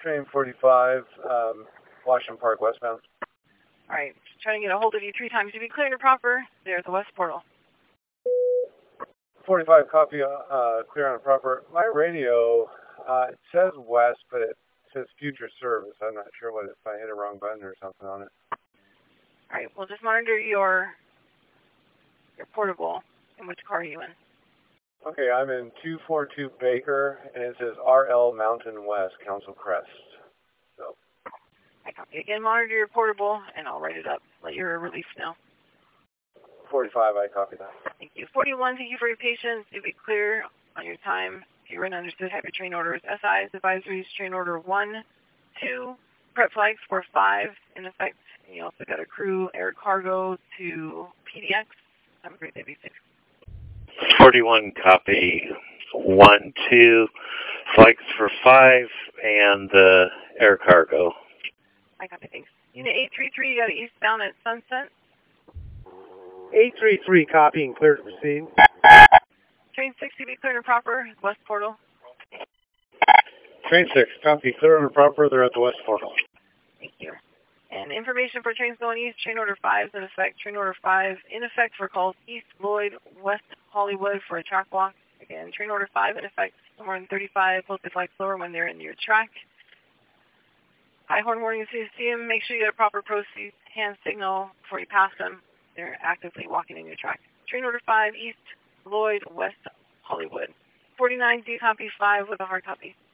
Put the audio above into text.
train 45, Washington Park, westbound. All right, just trying to get a hold of you 3 times to be clear and proper. There's the west portal. 45, copy, clear and proper. My radio, it says west, but it says future service. I'm not sure what if I hit a wrong button or something on it. All right, we'll just monitor your portable. And which car are you in? Okay, I'm in 242 Baker, and it says RL Mountain West, Council Crest. So. I copy. Again, monitor your portable, and I'll write it up. Let your relief know. 45, I copy that. Thank you. 41, thank you for your patience. To be clear on your time, if you're in understood, have your train orders. SI's advisories, train order 1, 2, prep flags for 5 in effect. And you also got a crew air cargo to PDX. Have a great day. Be safe. 41, copy. 1, 2, flags for 5, and the air cargo. I copy, thanks. Unit 833, you got eastbound at Sunset. 833, copy and clear to proceed. Train 6 to be clear and proper, west portal. Train 6, copy, clear and proper, they're at the west portal. Thank you. And information for trains going east, train order 5 is in effect. Train order 5 in effect for calls east Lloyd, west Hollywood for a track walk. Again, train order 5 in effect, somewhere in 35, post the flight slower when they're in your track. High horn warning as soon as you see them. Make sure you get a proper proceed hand signal before you pass them. They're actively walking in your track. Train order 5, east Lloyd, west Hollywood. 49, do copy 5 with a hard copy.